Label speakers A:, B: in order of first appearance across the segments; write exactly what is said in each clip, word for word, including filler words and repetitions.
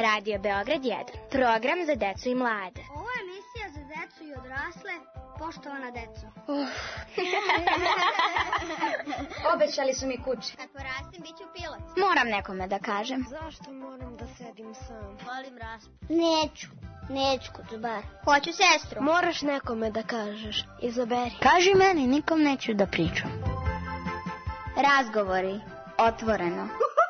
A: Radio Beograd jedan. Program za decu i mlade.
B: Ovo je emisija za decu i odrasle. Poštovana deco.
A: Uh.
B: Obećali su mi kuće.
C: Kad porastim, bit ću pilot.
A: Moram nekome da kažem.
D: Zašto moram da sedim sam?
C: Volim raspad.
B: Neću. Neću kod bar.
C: Hoću sestru.
D: Moraš nekome da kažeš. Izaberi.
A: Kaži meni, nikom neću da pričam. Razgovori. Otvoreno.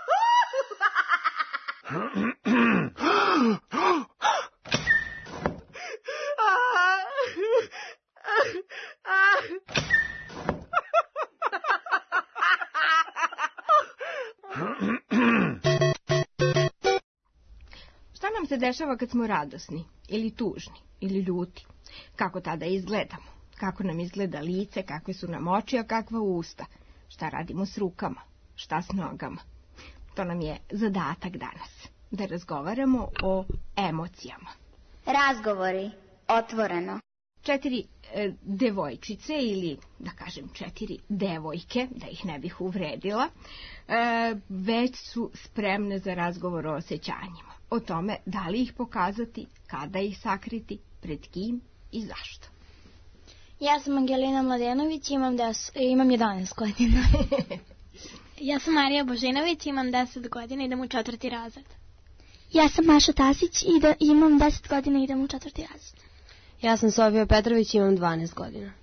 E: Šta nam se dešava kad smo radosni, ili tužni, ili ljuti? Kako tada izgledamo? Kako nam izgleda lice, kakve su nam oči, a kakva usta? Šta radimo s rukama? Šta s nogama? To nam je zadatak danas, da razgovaramo o emocijama.
A: Razgovori. Otvoreno.
E: Četiri e, devojčice ili, da kažem, četiri devojke, da ih ne bih uvredila, e, već su spremne za razgovor o osjećanjima. O tome da li ih pokazati, kada ih sakriti, pred kim i zašto.
F: Ja sam Angelina Mladenović, imam, des, imam jedanaest godina.
G: Ja sam Marija Božinović, imam deset godina, idem u četvrti razred.
H: Ja sam Maša Tasić, ide, imam deset godina i idem u četvrti razred.
D: Ja sam Sofija Petrović, imam dvanaest godina.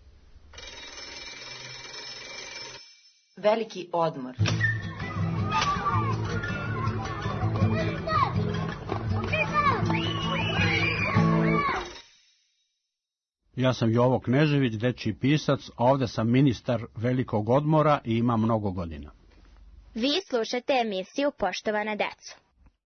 I: Veliki odmor.
J: Ja sam Jovo Knežević, dečiji pisac, a ovde sam ministar velikog odmora i imam mnogo godina.
A: Vi slušate emisiju Poštovana deco.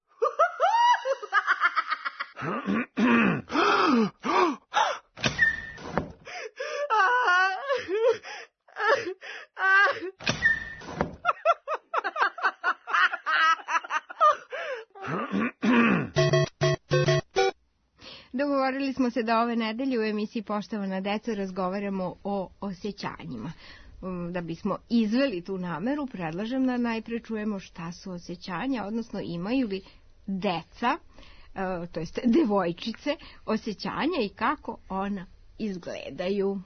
E: Dogovorili smo se da ove nedelje u emisiji Poštovana deco razgovaramo o osjećanjima. Da bismo izveli tu nameru, predlažem da najpre čujemo šta su osjećanja, odnosno imaju li deca, to jest devojčice, osjećanja i kako ona izgledaju.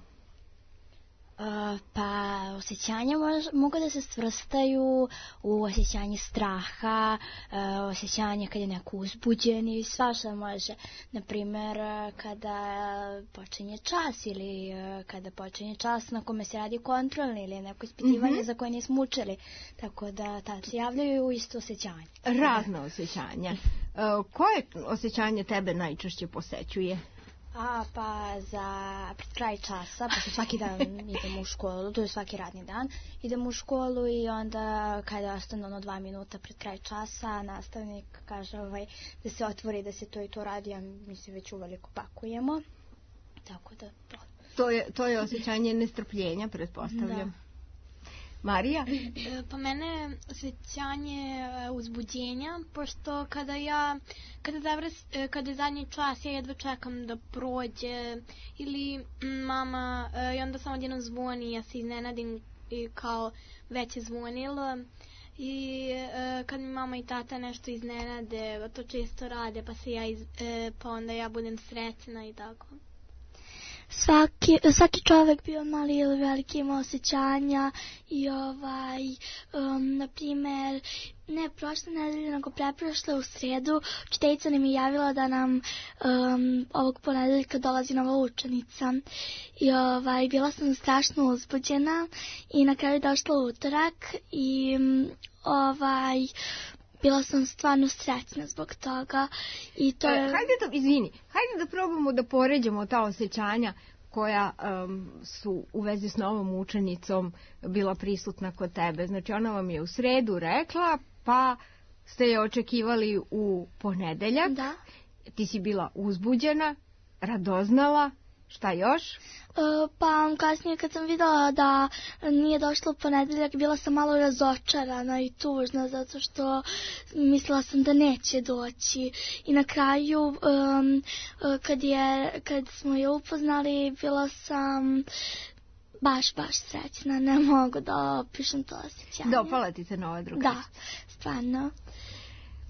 F: Uh, pa osjećanja mož, mogu da se svrstaju u osjećanje straha, uh, osjećanje kad je neko uzbuđen i svašta može. Naprimer, kada počinje čas ili uh, kada počinje čas na kome se radi kontrolni ili neko ispitivanje mm-hmm. za koje nismo učili. Tako da tad se javljaju isto osjećanje.
E: Razne osjećanja. Uh, koje osjećanje tebe najčešće posećuje?
F: A, pa za pred kraj časa, pa svaki dan idemo u školu, to je svaki radni dan, idemo u školu i onda kada ostane ono dva minuta pred kraj časa, nastavnik kaže ovaj, da se otvori, da se to i to radi, a mi se već uveliko pakujemo, tako da to.
E: To je, to je osjećanje nestrpljenja, pretpostavljam. Da. Marija?
G: Pa mene osjećanje uzbuđenja, pošto kada ja, kada, zavras, kada je zadnji čas, ja jedva čekam da prođe, ili mama, i onda samo odjednom zvoni, ja se iznenadim kao već je zvonilo, i kad mi mama i tata nešto iznenade, to često rade, pa, se ja iz, pa onda ja budem srećna i tako.
H: Svaki, svaki čovjek bio mali ili veliki ima osjećanja i ovaj, um, na primjer, ne prošle nedelje, nego preprošle u sredu, učiteljica nam je javila da nam um, ovog ponedeljka dolazi nova učenica i ovaj, bila sam strašno uzbuđena i na kraju došla utorak i um, ovaj... bila sam stvarno srećna zbog toga. I to je...
E: Hajde da, izvini, hajde da probamo da poređamo ta osjećanja koja um, su u vezi s novom učenicom bila prisutna kod tebe. Znači ona vam je u sredu rekla, pa ste je očekivali u ponedeljak.
H: Da.
E: Ti si bila uzbuđena, radoznala, šta još?
H: Uh, pa kasnije kad sam videla da nije došla u ponedeljak, bila sam malo razočarana i tužna zato što mislila sam da neće doći. I na kraju um, kad, je, kad smo je upoznali, bila sam baš, baš srećna. Ne mogu da opišem to osjećanje.
E: Dopala ti se nova drugarica?
H: Da, stvarno.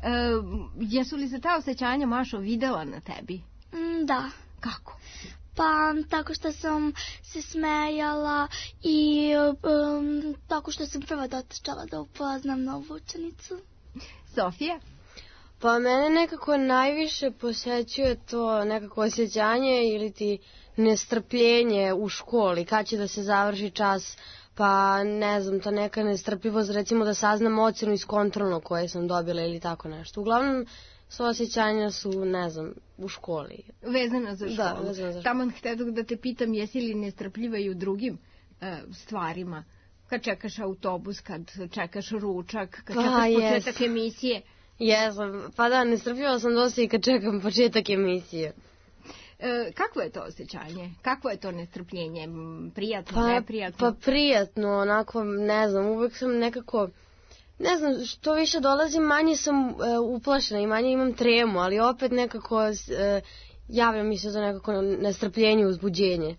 E: jesu li se ta osjećanja, Mašo, videla na tebi?
H: Mm, da.
E: Kako?
H: Pa tako što sam se smejala i um, tako što sam prva dotrčala da upoznam novu učenicu.
E: Sofija?
D: Pa mene nekako najviše posjećuje to nekako osjećanje ili ti nestrpljenje u školi, kad će da se završi čas, pa ne znam, ta neka nestrpljivost, recimo da saznam ocenu iz kontrolnog koje sam dobila ili tako nešto. Uglavnom, sva osjećanja su, ne znam, u školi.
E: Vezana za školu.
D: Da, vezana za školu.
E: Taman htjedah da te pitam, jesi li nestrpljiva i u drugim e, stvarima? Kad čekaš autobus, kad čekaš ručak, kad
D: pa,
E: čekaš početak
D: jes.
E: emisije?
D: Jesam, pa da, nestrpljiva sam dosta i kad čekam početak emisije.
E: E, kakvo je to osjećanje? Kakvo je to nestrpljenje? Prijatno,
D: pa,
E: neprijatno?
D: Pa prijatno, onako, ne znam, uvek sam nekako... Ne znam, što više dolazim, manje sam e, uplašena i manje imam tremu, ali opet nekako e, javlja mi se to nekako nestrpljenje, uzbuđenje.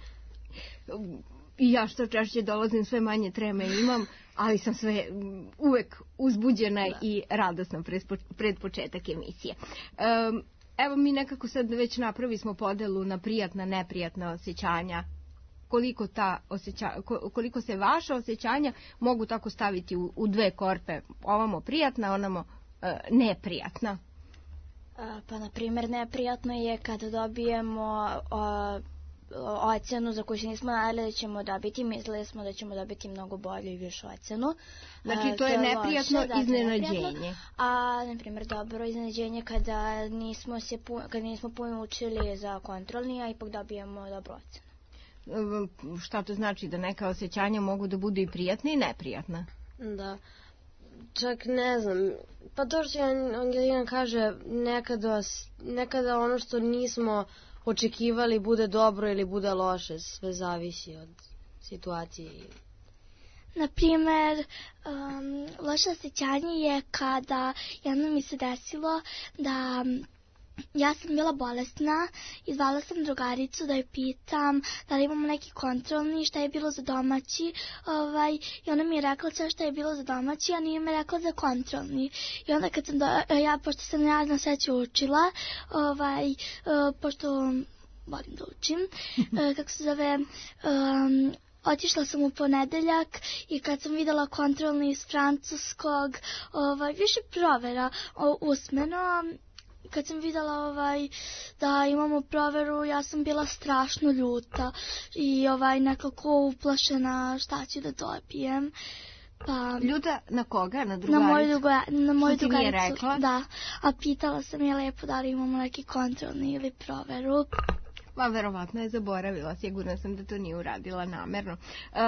E: I ja što češće dolazim, sve manje treme imam, ali sam sve uvek uzbuđena da. I radosna pred, pred početak emisije. Um, evo mi nekako sad već napravi smo podelu na prijatna, neprijatna osjećanja. Koliko, ta osjeća, koliko se vaša osjećanja mogu tako staviti u, u dve korpe, ovamo prijatna, onamo uh, neprijatna.
F: Pa, na primjer, neprijatno je kada dobijemo o, ocenu za koju se nismo nadali da ćemo dobiti, mislili smo da ćemo dobiti mnogo bolju i višu ocenu.
E: Znači, to, to je neprijatno loše, iznenađenje. Da, neprijatno,
F: a, na primjer, dobro iznenađenje kada nismo, se pu, kada nismo puno učili za kontrolni, a ipak dobijemo dobru ocenu.
E: Šta to znači? Da neka osjećanja mogu da budu i prijatna i neprijatna?
D: Da. Čak ne znam, pa to što Angelina kaže, nekada, nekada ono što nismo očekivali bude dobro ili bude loše, sve zavisi od situacije.
H: Naprimjer, um, loše osjećanje je kada jedno mi se desilo da ja sam bila bolesna i zvala sam drugaricu da je pitam da li imamo neki kontrolni, šta je bilo za domaći, ovaj, i ona mi je rekla sve šta je bilo za domaći, a nije mi rekla za kontrolni. I onda kad sam, do, ja, pošto sam ja na sreću učila, ovaj, uh, pošto volim da učim, uh, kako se zove... Um, Otišla sam u ponedeljak i kad sam videla kontrolni iz francuskog, ovaj, više provera o, usmeno, kad sam videla ovaj, da imamo proveru, ja sam bila strašno ljuta i ovaj, nekako uplašena šta ću da dobijem. Pa,
E: ljuta na koga? Na drugaricu?
H: Na moju, druga, na moju
E: što
H: drugaricu,
E: ti nije rekla?
H: Da. A pitala sam je lepo da li imamo neki kontrolni ili proveru.
E: Ma, verovatno je zaboravila, sigurna sam da to nije uradila namerno. E,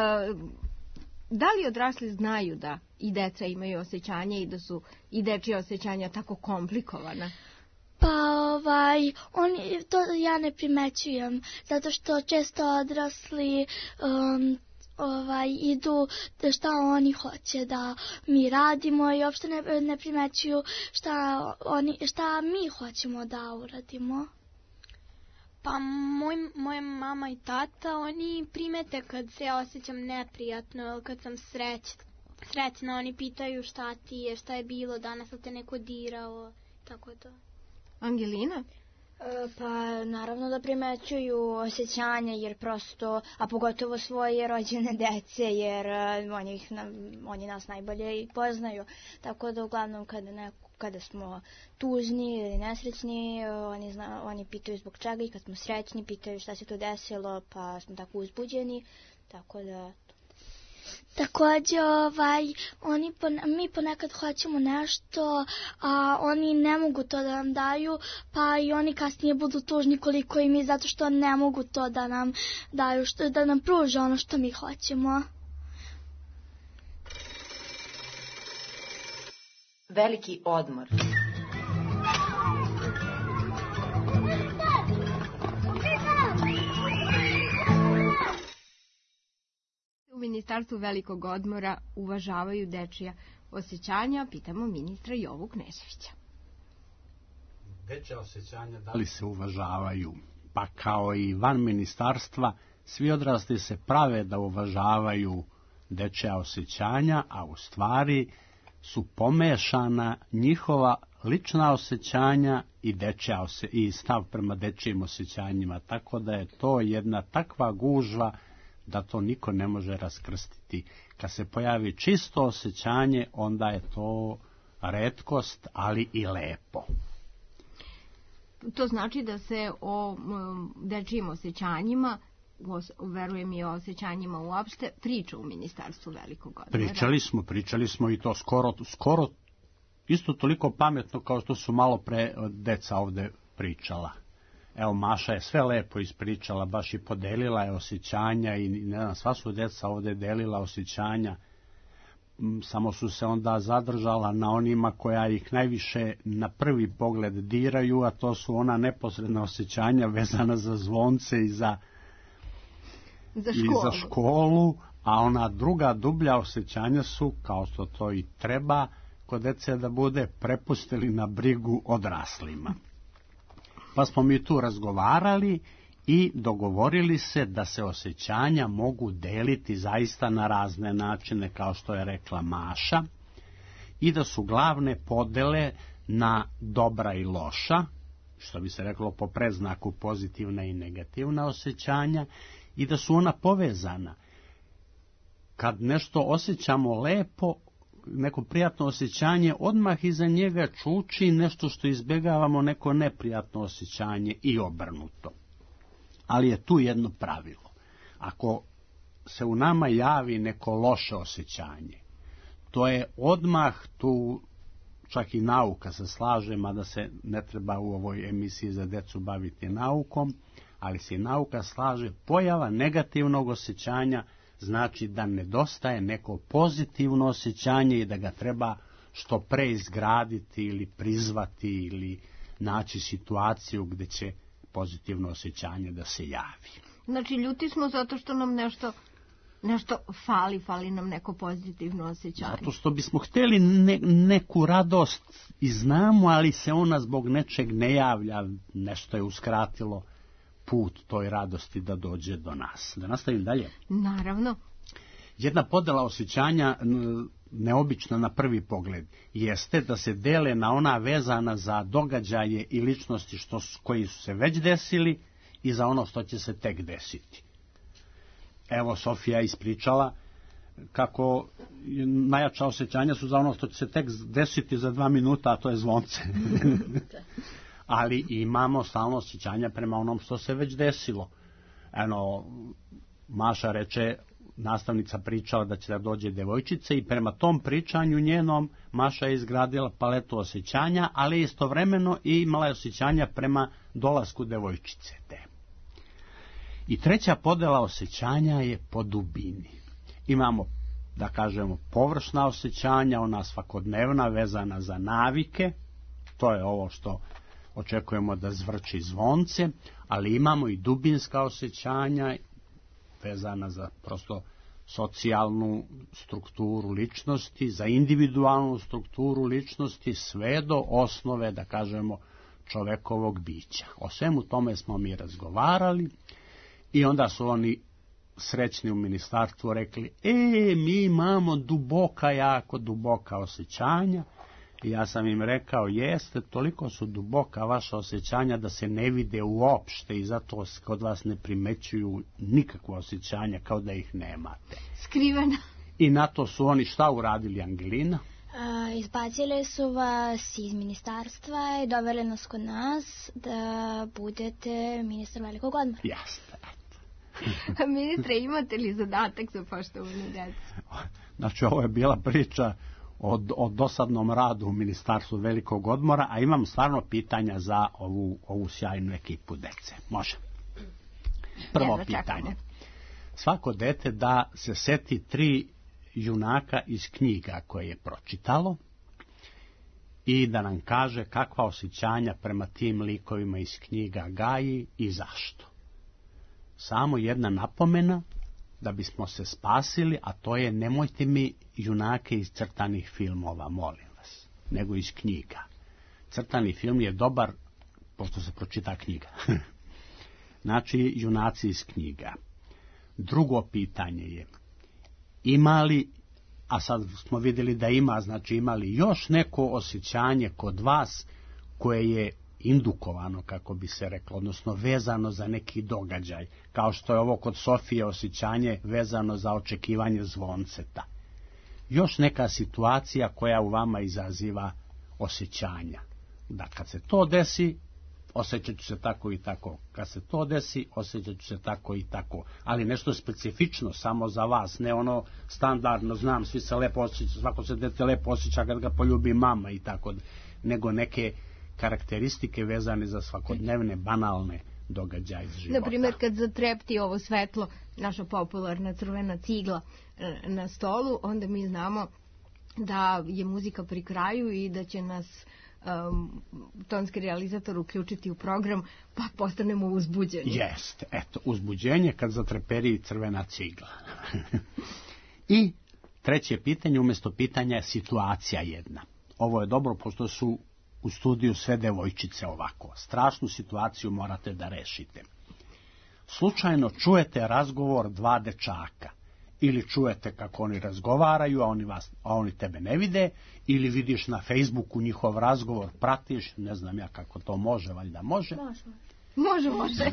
E: da li odrasli znaju da i deca imaju osjećanje i da su i dečije osjećanja tako komplikovana?
H: Pa, ovaj, oni, to ja ne primećujem, zato što često odrasli um, ovaj, idu da šta oni hoće da mi radimo i uopšte ne, ne primećuju šta, oni, šta mi hoćemo da uradimo.
G: Pa moj, moja mama i tata, oni primete kad se osjećam neprijatno, kad sam sreć, srećna, oni pitaju šta ti je, šta je bilo danas, da te neko dirao, tako to.
E: Angelina?
F: E, pa naravno da primećuju osjećanja, jer prosto, a pogotovo svoje rođene dece, jer uh, oni, ih, oni nas najbolje i poznaju, tako da uglavnom kada neko kada smo tužni ili nesrećni, oni, zna, oni pitaju zbog čega i kad smo srećni, pitaju šta se to desilo, pa smo tako uzbuđeni, tako da...
H: Također, ovaj, oni, mi ponekad hoćemo nešto, a oni ne mogu to da nam daju, pa i oni kasnije budu tužni koliko i mi, zato što ne mogu to da nam daju, što, da nam pruže ono što mi hoćemo.
I: Veliki odmor.
E: U Ministarstvu velikog odmora uvažavaju dečija osjećanja, pitamo ministra Jovu Kneževića.
J: Dečja osjećanja da li se uvažavaju? Pa kao i van ministarstva, svi odrasli se prave da uvažavaju dečja osjećanja, a u stvari su pomešana njihova lična osjećanja i, dečja ose, i stav prema dečjim osjećanjima, tako da je to jedna takva gužva da to niko ne može raskrstiti. Kad se pojavi čisto osjećanje, onda je to retkost, ali i lepo.
E: To znači da se o dečjim osjećanjima, verujem i o osjećanjima uopšte, priča u Ministarstvu velikog odmora.
J: Pričali smo, pričali smo i to skoro, skoro isto toliko pametno kao što su malo pre deca ovde pričala. Evo, Maša je sve lepo ispričala, baš i podelila je osjećanja i ne znam, sva su deca ovde delila osjećanja, samo su se onda zadržala na onima koja ih najviše na prvi pogled diraju, a to su ona neposredna osjećanja vezana za zvonce i za,
E: za,
J: i za školu, a ona druga dublja osjećanja su, kao što to i treba kod dece da bude, prepustili na brigu odraslima. Pa smo mi tu razgovarali i dogovorili se da se osjećanja mogu deliti zaista na razne načine, kao što je rekla Maša, i da su glavne podele na dobra i loša, što bi se reklo po predznaku pozitivna i negativna osjećanja, i da su ona povezana. Kad nešto osjećamo lepo, neko prijatno osjećanje, odmah iza njega čuči nešto što izbjegavamo, neko neprijatno osjećanje i obrnuto. Ali je tu jedno pravilo. Ako se u nama javi neko loše osjećanje, to je odmah tu, čak i nauka se slaže, mada se ne treba u ovoj emisiji za decu baviti naukom, ali se i nauka slaže, pojava negativnog osjećanja znači da nedostaje neko pozitivno osjećanje i da ga treba što pre izgraditi ili prizvati ili naći situaciju gdje će pozitivno osjećanje da se javi.
E: Znači, ljuti smo zato što nam nešto, nešto fali, fali nam neko pozitivno osjećanje.
J: Zato što bismo htjeli ne, neku radost i znamo, ali se ona zbog nečeg ne javlja, nešto je uskratilo put toj radosti da dođe do nas. Da nastavim dalje?
E: Naravno.
J: Jedna podela osjećanja, neobična na prvi pogled, jeste da se dele na ona vezana za događaje i ličnosti što, koji su se već desili i za ono što će se tek desiti. Evo, Sofija ispričala kako najjača osjećanja su za ono što će se tek desiti za dva minuta, a to je zvonce. Ali imamo stalno osjećanja prema onom što se već desilo. Eno, Maša reče, nastavnica pričala da će da dođe devojčice i prema tom pričanju njenom Maša je izgradila paletu osjećanja, ali istovremeno i imala je osjećanja prema dolasku devojčice te. I treća podela osjećanja je po dubini. Imamo, da kažemo, površna osjećanja, ona svakodnevna, vezana za navike, to je ovo što očekujemo da zvrči zvonce, ali imamo i dubinska osjećanja vezana za prosto socijalnu strukturu ličnosti, za individualnu strukturu ličnosti, sve do osnove, da kažemo, čovekovog bića. O svemu tome smo mi razgovarali i onda su oni srećni u ministarstvu rekli, e, mi imamo duboka, jako duboka osjećanja. I ja sam im rekao, jeste, toliko su duboka vaša osjećanja da se ne vide uopšte i zato kod vas ne primećuju nikakva osjećanja, kao da ih nemate.
E: Skrivena.
J: I na to su oni šta uradili, Angelina?
F: A, izbacili su vas iz ministarstva i doveli nas kod nas da budete ministar velikog odmora.
J: Jeste.
E: Ministre, imate li zadatak za poštovanu decu?
J: Znači, ovo je bila priča o, o dosadnom radu u Ministarstvu velikog odmora, a imam stvarno pitanja za ovu, ovu sjajnu ekipu dece. Može. Prvo pitanje. Svako dete da se seti tri junaka iz knjiga koje je pročitalo i da nam kaže kakva osjećanja prema tim likovima iz knjiga gaji i zašto. Samo jedna napomena da bismo se spasili, a to je nemojte mi junake iz crtanih filmova, molim vas, nego iz knjiga. Crtani film je dobar pošto se pročita knjiga. Znači, junaci iz knjiga. Drugo pitanje je, ima li a sad smo vidjeli da ima, znači imali još neko osjećanje kod vas koje je indukovano, kako bi se reklo, odnosno vezano za neki događaj, kao što je ovo kod Sofije osjećanje vezano za očekivanje zvonceta. Još neka situacija koja u vama izaziva osjećanja. Da kad se to desi, osjećat ću se tako i tako. Kad se to desi, osjećat ću se tako i tako. Ali nešto specifično samo za vas, ne ono standardno, znam, svi se lepo osjeća, svako se dete lepo osjeća kad ga poljubi mama i tako, nego neke karakteristike vezane za svakodnevne, banalne događaje iz života.
E: Naprimjer, kad zatrepti ovo svetlo, naša popularna crvena cigla na stolu, onda mi znamo da je muzika pri kraju i da će nas um, tonski realizator uključiti u program, pa postanemo uzbuđeni.
J: Jeste, eto, uzbuđenje kad zatreperi crvena cigla. I treće pitanje, umjesto pitanja je situacija jedna. Ovo je dobro, pošto su u studiju sve devojčice ovako. Strašnu situaciju morate da rešite. Slučajno čujete razgovor dva dečaka. Ili čujete kako oni razgovaraju, a oni, vas, a oni tebe ne vide, ili vidiš na Facebooku njihov razgovor, pratiš, ne znam ja kako to može, valjda može.
E: Može, može. može.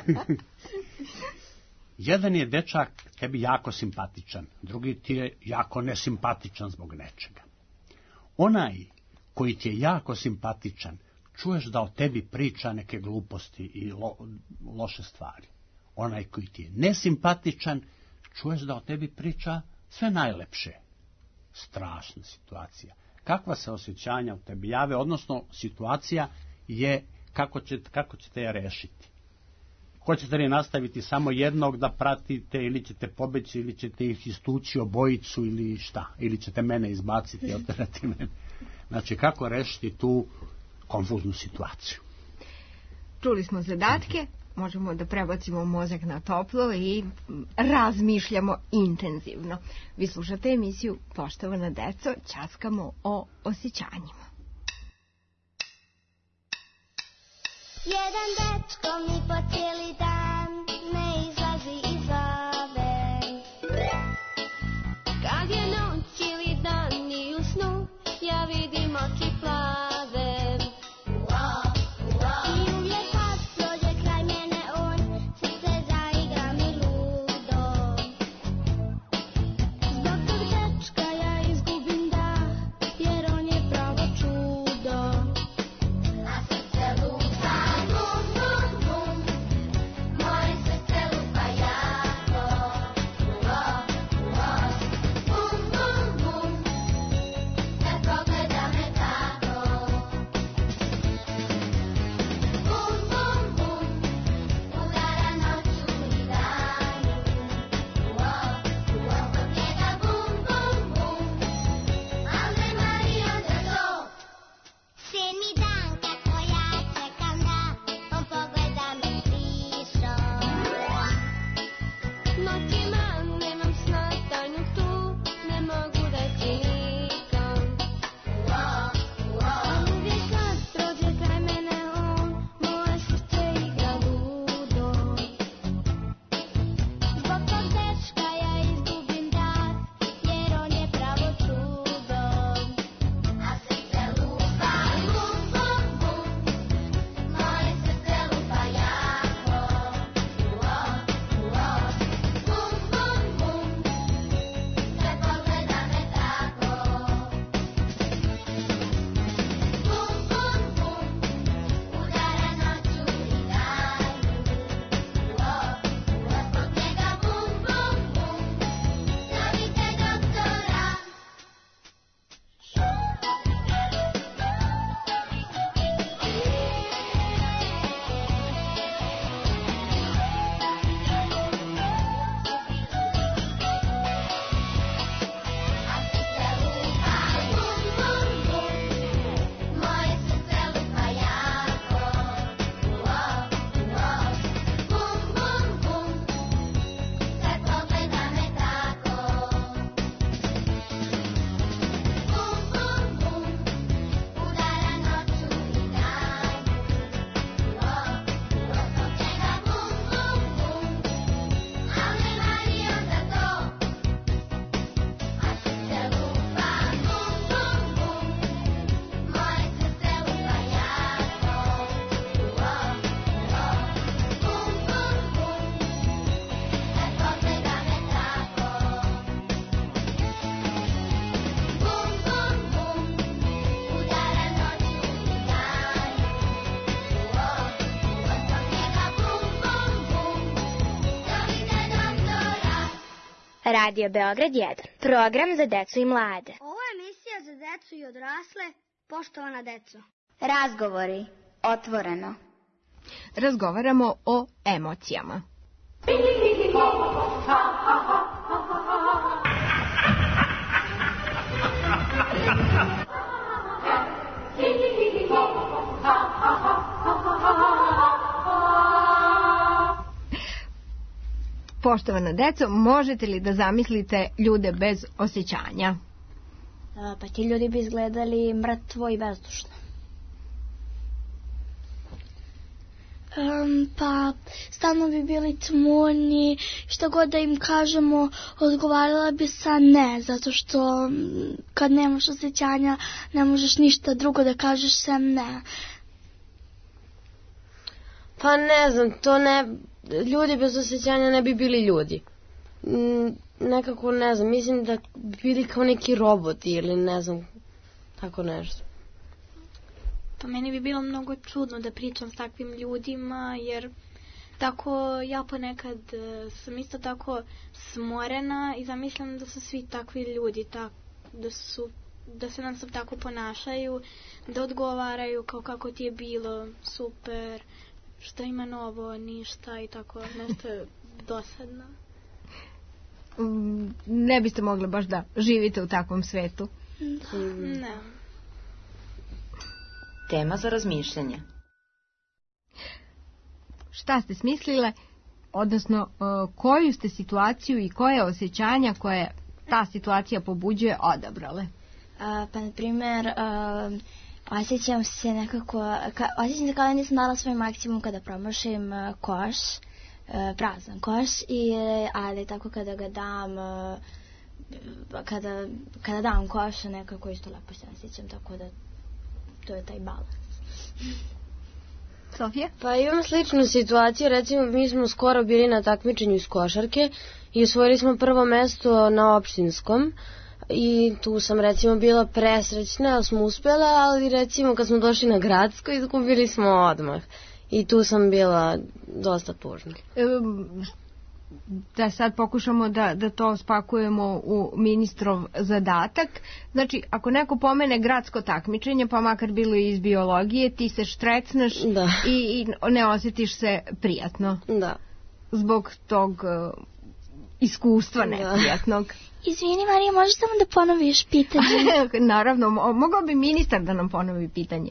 J: Jedan je dečak tebi jako simpatičan, drugi ti je jako nesimpatičan zbog nečega. Onaj koji ti je jako simpatičan, čuješ da o tebi priča neke gluposti i lo, loše stvari. Onaj koji ti je nesimpatičan, čuješ da o tebi priča sve najlepše. Strašna situacija. Kakva se osjećanja u tebi jave, odnosno situacija je kako, će, kako ćete je rešiti. Hoćete li nastaviti samo jednog da pratite, ili ćete pobeći, ili ćete ih istući obojicu, ili šta, ili ćete mene izbaciti, oterati mene. Znači, kako rešiti tu konfuznu situaciju.
E: Čuli smo zadatke, možemo da prebacimo mozak na toplo i razmišljamo intenzivno. Vi slušate emisiju Poštovana deco, ćaskamo o osjećanjima.
B: Jedan dečko mi po cijeli dan ne izlazi iz sobe. Kad je noć ili dan i u snu, ja vidim oči plave. I uvijek kad prođe kraj mene on, srce zaigra mi ludo. Zbog tog dečka ja izgubim dah, jer on je pravo čudo. Na srce luka, bum, bum, bum, moje srce
A: Radio Beograd jedan. Program za decu i mlade.
B: Ovo je emisija za decu i odrasle, poštovana deco.
C: Razgovori. Otvoreno.
E: Razgovaramo o emocijama. Poštovana deco, možete li da zamislite ljude bez osjećanja?
F: A, pa ti ljudi bi izgledali mrtvo i bezdušno.
H: Um, pa stalno bi bili tmurni, što god da im kažemo odgovarala bi sa ne, zato što kad nemaš osjećanja ne možeš ništa drugo da kažeš sem ne.
D: Pa ne znam, to ne, ljudi bez osjećanja ne bi bili ljudi. Mm, nekako ne znam, mislim da bi bili kao neki roboti ili ne znam, tako nešto.
G: Pa meni bi bilo mnogo čudno da pričam s takvim ljudima, jer tako ja ponekad sam isto tako smorena i zamislim da su svi takvi ljudi, tak, da, su, da se nam sad tako ponašaju, da odgovaraju kao kako ti je bilo, super, šta ima novo, ništa i tako nešto dosadno.
E: Ne biste mogli baš da živite u takvom svetu?
G: Da, ne.
I: Tema za razmišljanje.
E: Šta ste smislile, odnosno koju ste situaciju i koje osjećanja koje ta situacija pobuđuje odabrale?
F: A, pa, na primjer, a, osjećam se nekako, ka, osjećam se kao da nisam dala svoj maksimum kada promašim a, koš, a, prazan koš, i, ali tako kada ga dam, a, kada, kada dam koš, nekako isto lepo se osjećam, tako da to je taj balans.
E: Sofija?
D: Pa imam sličnu situaciju, recimo mi smo skoro bili na takmičenju iz košarke i osvojili smo prvo mesto na opštinskom i tu sam recimo bila presrećna, ali smo uspjela, ali recimo kad smo došli na gradsko izgubili smo odmah i tu sam bila dosta tužna.
E: Um, da sad pokušamo da, da to spakujemo u ministrov zadatak. Znači, ako neko pomene gradsko takmičenje, pa makar bilo i iz biologije, ti se štrecneš i, i ne osjetiš se prijatno.
D: Da.
E: Zbog tog uh, iskustva neprijatnog. Da.
H: Izvini, Marija, možeš samo da ponoviš pitanje?
E: Naravno, mogao bi ministar da nam ponovi pitanje.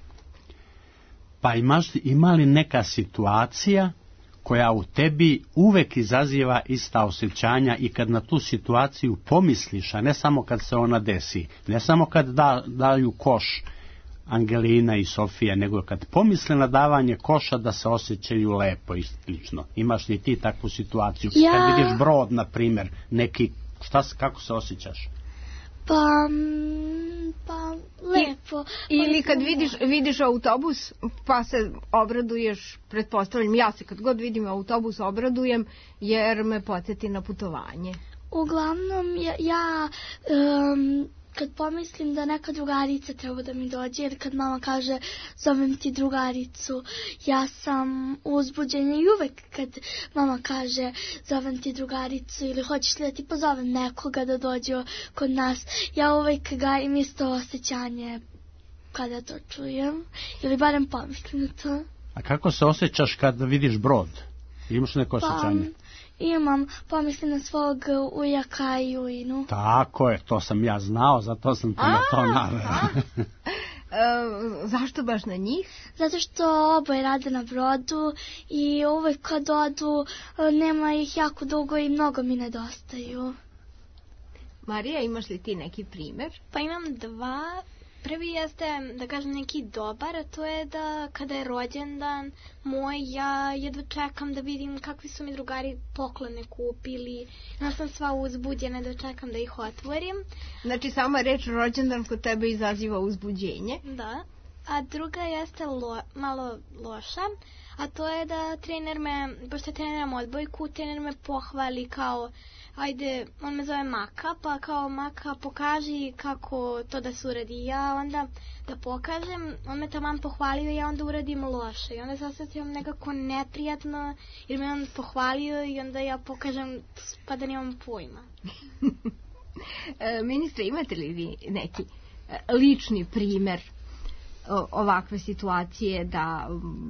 J: Pa imaš, ima li neka situacija koja u tebi uvek izaziva ista osjećanja i kad na tu situaciju pomisliš, a ne samo kad se ona desi, ne samo kad da, daju koš Angelina i Sofija, nego kad pomisle na davanje koša da se osjećaju lepo i slično. Imaš li ti takvu situaciju?
H: Ja...
J: Kad vidiš brod, na primjer, neki, šta, kako se osjećaš?
H: Pa, pa lepo.
E: I, ili kad vidiš, vidiš autobus pa se obraduješ, pretpostavljam, ja se kad god vidim autobus obradujem jer me podsjeti na putovanje.
H: Uglavnom ja, ja um, kad pomislim da neka drugarica treba da mi dođe, ili kad mama kaže zovem ti drugaricu, ja sam uzbuđena i uvek kad mama kaže zovem ti drugaricu ili hoćeš li da ti pozovem nekoga da dođe kod nas, ja uvek gajim isto osjećanje kada to čujem, ili barem pomislim na to.
J: A kako se osjećaš kad vidiš brod? Imaš neko osjećanje?
H: Pa, imam, pomislim na svog ujaka i ujinu.
J: Tako je, to sam ja znao, zato sam te na to naveo.
E: E, zašto baš na njih?
H: Zato što oboje rade na brodu i uvek kad odu nema ih jako dugo i mnogo mi nedostaju.
E: Marija, imaš li ti neki primjer?
G: Pa imam dva. Prvi jeste, da kažem, neki dobar, a to je da kada je rođendan moj, ja jedva čekam da vidim kakvi su mi drugari poklone kupili. Ja sam sva uzbuđena da čekam da ih otvorim.
E: Znači, sama reč rođendan kod tebe izaziva uzbuđenje?
G: Da. A druga jeste lo, malo loša, a to je da trener me, pošto treniram odbojku, trener me pohvali kao, ajde, on me zove Maka, pa kao Maka pokaži kako to da se uradi. Ja onda da pokažem, on me taman pohvalio i ja onda uradim loše. I onda se osjećam nekako neprijatno jer me on pohvalio i onda ja pokažem pa da nemam pojma.
E: Ministre, imate li vi neki lični primer ovakve situacije da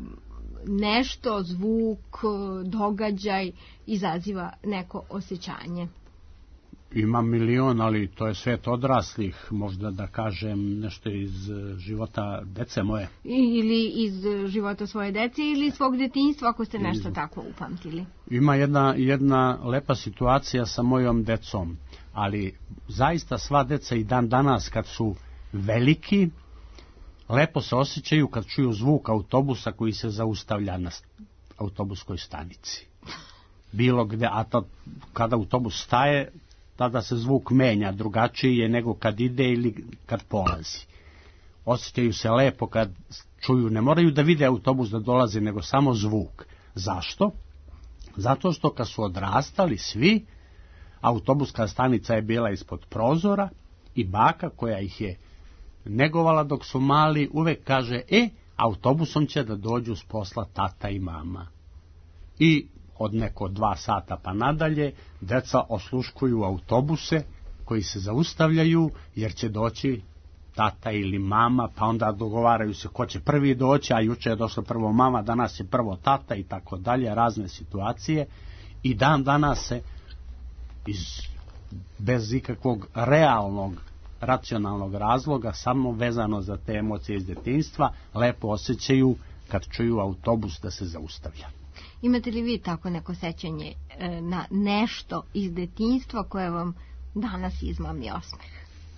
E: nešto, zvuk, događaj izaziva neko osjećanje?
J: Ima milion, ali to je svet odraslih, možda da kažem nešto iz života dece moje.
E: Ili iz života svoje dece ili svog detinjstva, ako ste nešto iz... tako upamtili.
J: Ima jedna, jedna lepa situacija sa mojom decom, ali zaista sva deca i dan danas kad su veliki, lepo se osjećaju kad čuju zvuk autobusa koji se zaustavlja na autobuskoj stanici. Bilo gde, a to, kada autobus staje, tada se zvuk menja, drugačiji je nego kad ide ili kad polazi. Osjećaju se lepo kad čuju, ne moraju da vide autobus da dolazi, nego samo zvuk. Zašto? Zato što kad su odrastali svi, autobuska stanica je bila ispod prozora i baka koja ih je negovala dok su mali uvek kaže, e, autobusom će da dođu s posla tata i mama. I od neko dva sata pa nadalje, deca osluškuju autobuse koji se zaustavljaju jer će doći tata ili mama, pa onda dogovaraju se ko će prvi doći, a juče je došla prvo mama, danas je prvo tata i tako dalje, razne situacije. I dan danas se iz, bez ikakvog realnog, racionalnog razloga, samo vezano za te emocije iz detinjstva, lepo osjećaju kad čuju autobus da se zaustavlja.
E: Imate li vi tako neko sećanje e, na nešto iz detinjstva koje vam danas izmami osmeh?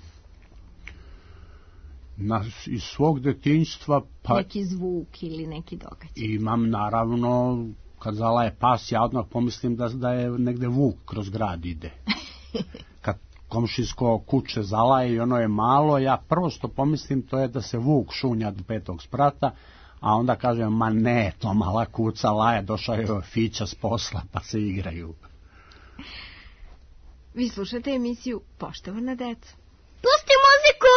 J: Na, iz svog detinjstva pa...
E: Neki zvuk ili neki događaj?
J: Imam naravno, kad zalaje pas, ja odmah pomislim da, da je negde vuk kroz grad ide. Kad komšinsko kuće zalaje i ono je malo, ja prvo što pomislim to je da se vuk šunja do petog sprata, a onda kažem, ma ne, to mala kuca laje, došao je Fića s posla, pa se igraju.
E: Vi slušate emisiju Poštovana deca.
H: Pusti muziku!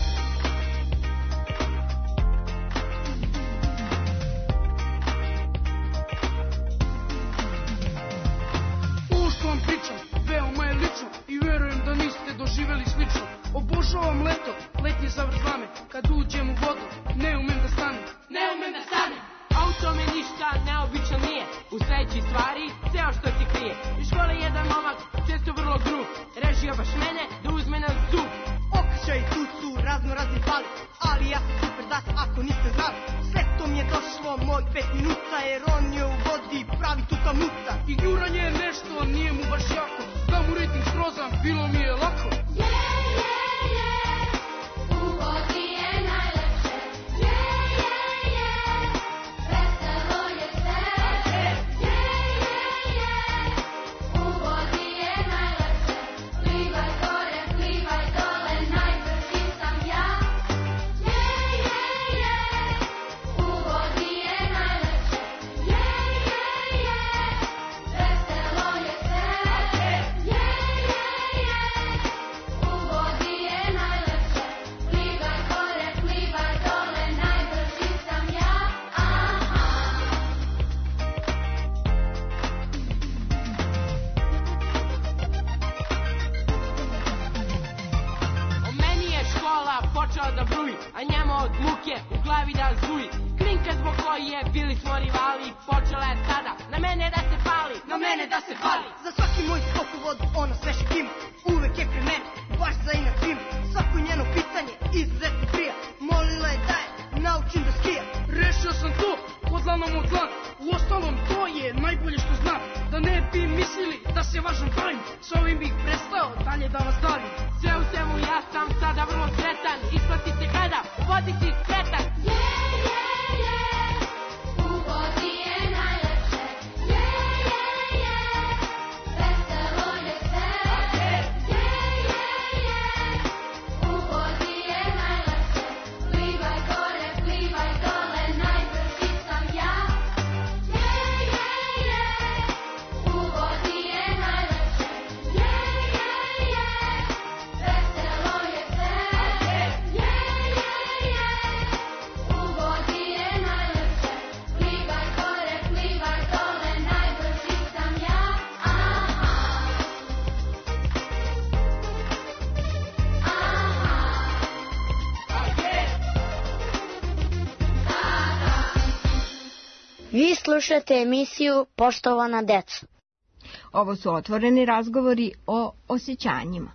K: Ovo što vam pričam, veoma je lično i verujem da niste doživeli slično. Obožavam leto, letnje zavrzlame, kad uđem u vodu, ne umem da stanem. Ne umem da stanem.
L: Auto me ništa neobično nije, u sledećoj stvari ceo što ti krije. U škole jedan momak, često vrlo grub, režio baš mene da uzme na zub.
M: Okršaj tu su razno razni pali, ali ja sam super dat ako niste znali. Sve to mi je došlo moj pet minuta, jer on je u vodi pravi tuta muta.
K: I guranje je nešto, nije mu baš jako, da mu ritim srozam, bilo mi je lako.
B: Yeah, yeah, yeah, u vodi je najlepše. Yeah, yeah, yeah, veselo je sve. Yeah, yeah, yeah, u vodi je najlepše. Plivaj gore, plivaj dole, najbrži sam ja. Yeah, yeah, yeah, u vodi je najlepše. Yeah, yeah, yeah, veselo je sve. Yeah, yeah, yeah, u vodi je najlepše. Plivaj gore, plivaj dole, najbrži sam ja. Aha.
L: O meni je škola počela da bruji, a njemu od muke u glavi da zuji. Klinka zbog koje bili smo rivali, počela je sada na mene da se pali, na mene da se pali.
M: Za svaki moj skok u vodu ona sve škim, uvek je pri meni, baš za inat svim. Svako njeno pitanje izuzetno prija, molila je da je naučim da skija.
K: Rešio sam to, od dlanom od dlan, u ostalom to je najbolje što znam. Da ne bi mislili da se važno pravim, s ovim bih prestao dalje da vas davim.
L: Sve u svemu ja sam sada vrlo sretan, isplati se kada u vodi si sretan.
B: Yeah, yeah, yeah, u vodi je najlepše. Yeah, yeah, yeah, veselo je sve. Yeah, yeah, yeah, u vodi je najlepše. Plivaj gore, plivaj dole, najbrži sam ja.
N: Vi slušate emisiju Poštovana deco.
E: Ovo su otvoreni razgovori o osjećanjima.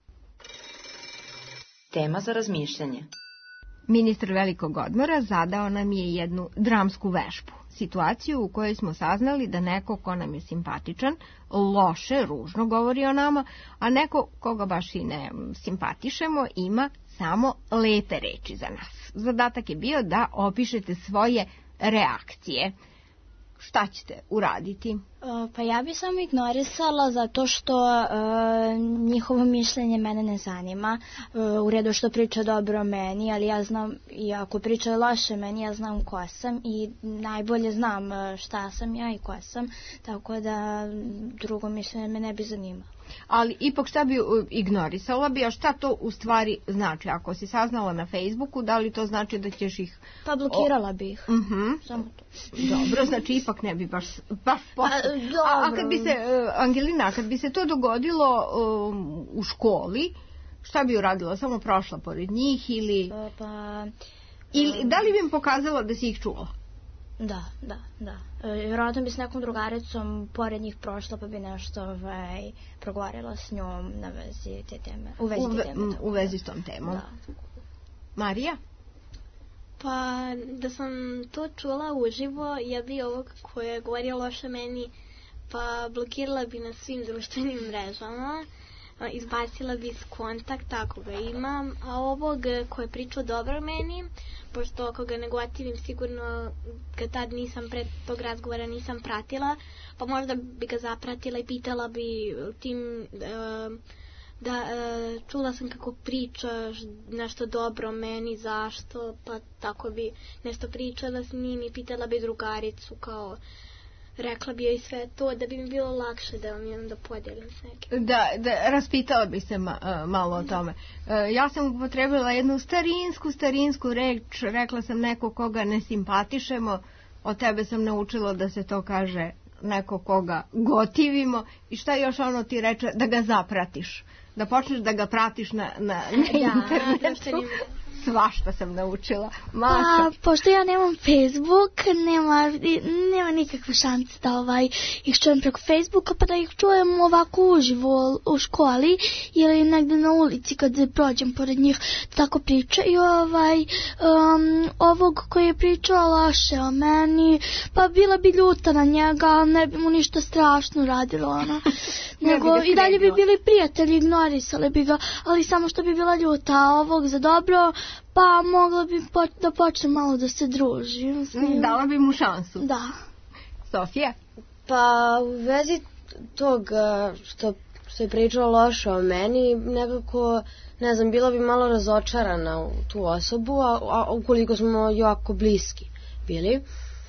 I: Tema za razmišljanje.
E: Ministar velikog odmora zadao nam je jednu dramsku vežbu. Situaciju u kojoj smo saznali da neko ko nam je simpatičan, loše, ružno govori o nama, a neko koga baš i ne simpatišemo ima samo lepe reči za nas. Zadatak je bio da opišete svoje reakcije. Šta ćete uraditi?
F: Pa ja bi samo ignorisala zato što e, njihovo mišljenje mene ne zanima. E, u redu što priča dobro o meni, ali ja znam, i ako priča loše o meni, ja znam ko sam i najbolje znam šta sam ja i ko sam, tako da drugo mišljenje me ne bi zanimalo.
E: Ali ipak šta bi ignorisala bi, a šta to u stvari znači? Ako si saznala na Facebooku, da li to znači da ćeš ih...
F: Pa blokirala bi ih.
E: Uh-huh.
F: Samo to.
E: Dobro, znači ipak ne bi baš, baš posle... A, a kad bi se, Angelina, kad bi se to dogodilo um, u školi, šta bi uradila? Samo prošla pored njih ili...
F: Pa... pa
E: ili da li bi im pokazala da si ih čula?
F: Da, da, da. E, vjerojatno bi s nekom drugaricom pored njih prošla pa bi nešto ovaj, progovarila s njom na vezi te teme. U vezi,
E: u,
F: te teme,
E: u vezi s tom temom.
F: Da.
E: Marija?
G: Pa da sam to čula uživo, ja bi ovog koji je govorio loše meni, pa blokirala bi na svim društvenim mrežama, izbacila bi iz kontakta ako ga imam, a ovog koji je pričao dobro meni, pošto ako ga ne gotivim sigurno ga tad nisam pre tog razgovora nisam pratila, pa možda bi ga zapratila i pitala bi tim uh, da uh, čula sam kako pričaš nešto dobro o meni, zašto, pa tako bi nešto pričala s njim i pitala bi drugaricu kao rekla bi joj sve to da bi mi bilo lakše da vam imam da podijelim s nekim.
E: Da, da, raspitala bi se ma, uh, malo o tome. Uh, ja sam upotrebila jednu starinsku, starinsku reč, rekla sam neko koga ne simpatišemo, od tebe sam naučila da se to kaže neko koga gotivimo i šta još ono ti reče, da ga zapratiš, da počneš da ga pratiš na, na, na internetu. Svašta sam naučila. Maša.
H: Pa, pošto ja nemam Facebook, nema, nema nikakve šanse da ovaj, ih čujem preko Facebooka, pa da ih čujem ovako uživo u školi ili negde na ulici kad prođem pored njih, tako priča. I ovaj, um, ovog koji je pričao loše o meni, pa bila bi ljuta na njega, ne bi mu ništa strašno radilo, ono. Nego i dalje bi bili prijatelji, ignorisali bi ga, ali samo što bi bila ljuta, a ovog za dobro, pa mogla bi po, da počne malo da se druži. Mislim.
E: Dala bi mu šansu.
H: Da.
E: Sofija?
D: Pa u vezi tog što, što je pričao loše o meni, nekako, ne znam, bila bi malo razočarana u tu osobu, a, a ukoliko smo jako bliski bili.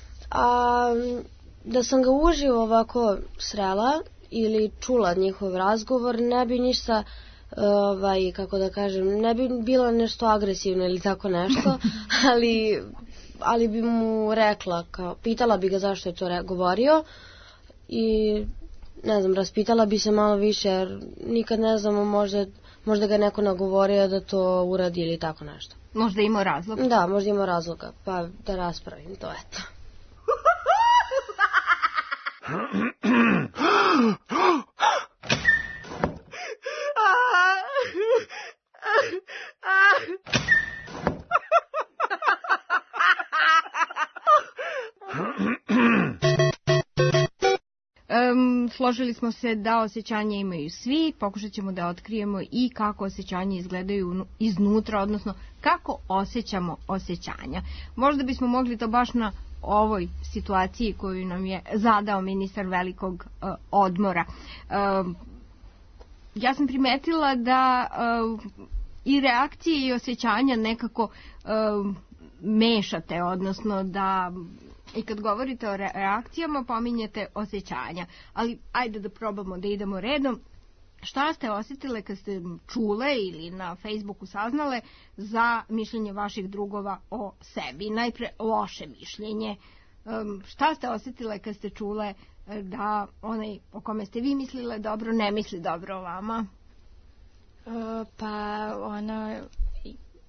D: A da sam ga uživo ovako srela ili čula njihov razgovor, ne bi ništa, ovaj, kako da kažem, ne bi bilo nešto agresivno ili tako nešto, ali, ali bi mu rekla, kao, pitala bi ga zašto je to re, govorio i ne znam, raspitala bi se malo više, jer nikad ne znamo, možda, možda ga neko nagovorio da to uradi ili tako nešto.
E: Možda imao razloga?
D: Da, možda imao razloga, pa da raspravim to, eto.
E: Um, složili smo se da osjećanja imaju svi, pokušat ćemo da otkrijemo i kako osjećanja izgledaju iznutra, odnosno kako osjećamo osjećanja. Možda bismo mogli to baš na ovoj situaciji koju nam je zadao ministar velikog uh, odmora. Uh, ja sam primetila da uh, i reakcije i osjećanja nekako uh, mešate, odnosno da i kad govorite o reakcijama pominjete osjećanja, ali ajde da probamo da idemo redom. Šta ste osjetile kad ste čule ili na Facebooku saznale za mišljenje vaših drugova o sebi? Najpre loše mišljenje. Um, šta ste osjetile kad ste čule da onaj o kome ste vi mislile dobro ne misli dobro o vama?
F: Uh, pa ono...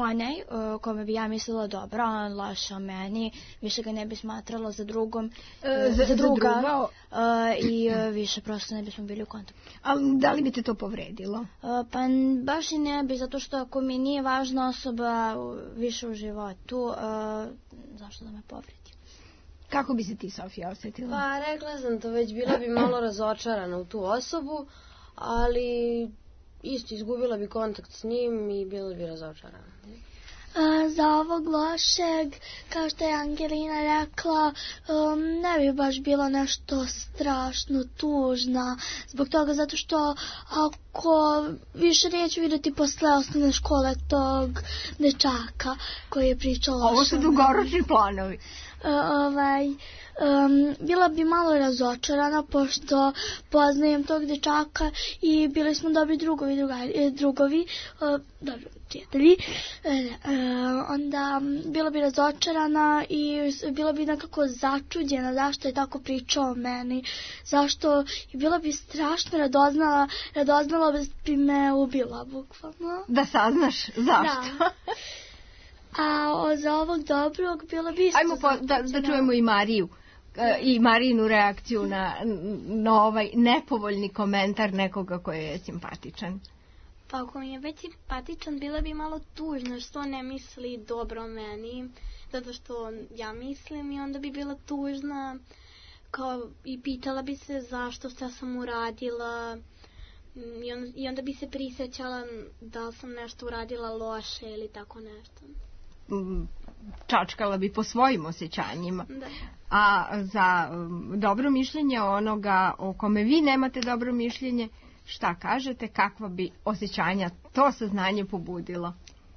F: onaj uh, kome bi ja mislila dobro, on loše o meni, više ga ne bi smatrala za drugom,
E: E,
F: uh,
E: za-
F: za druga
E: za druga, o-
F: uh, i uh, više prosto ne bismo bili u kontaktu.
E: A da li bi te to povredilo?
F: Uh, pa n- baš i ne bi, zato što ako mi nije važna osoba uh, više u životu, uh, zašto da me povredi?
E: Kako bi se ti, Sofija, osjetila?
D: Pa rekla sam to već, bila bi malo razočarana u tu osobu, ali isto izgubila bi kontakt s njim i bila bi razočarana.
H: A, za ovog lošeg, kao što je Angelina rekla, um, ne bi baš bila nešto strašno tužna, zbog toga zato što ako više neću vidjeti posle osnovne škole tog dečaka koji je pričao loše.
E: Ovo su dugoročni planovi.
H: Uh, ovaj, um, bila bi malo razočarana pošto poznajem tog dečaka i bili smo dobri drugovi, drugari, drugovi uh, dobri prijatelji. Uh, uh, onda um, bila bi razočarana i bila bi nekako začuđena zašto je tako pričao o meni, zašto i bila bi strašno radoznala, radoznala bi me ubila bukvalno.
E: Da saznaš zašto.
H: Da. A o, za ovog dobrog bilo bi isto.
E: Ajmo po, da, da čujemo i Mariju e, i Marijinu reakciju na, na ovaj nepovoljni komentar nekoga koji je simpatičan.
G: Pa ako mi je već simpatičan, bila bi malo tužna što ne misli dobro o meni, zato što ja mislim i onda bi bila tužna kao, i pitala bi se zašto, šta sam uradila i onda, i onda bi se prisjećala da sam nešto uradila loše ili tako nešto.
E: Čačkala bi po svojim osjećanjima.
G: Da.
E: A za um, dobro mišljenje onoga o kome vi nemate dobro mišljenje, šta kažete, kakva bi osjećanja to saznanje pobudilo?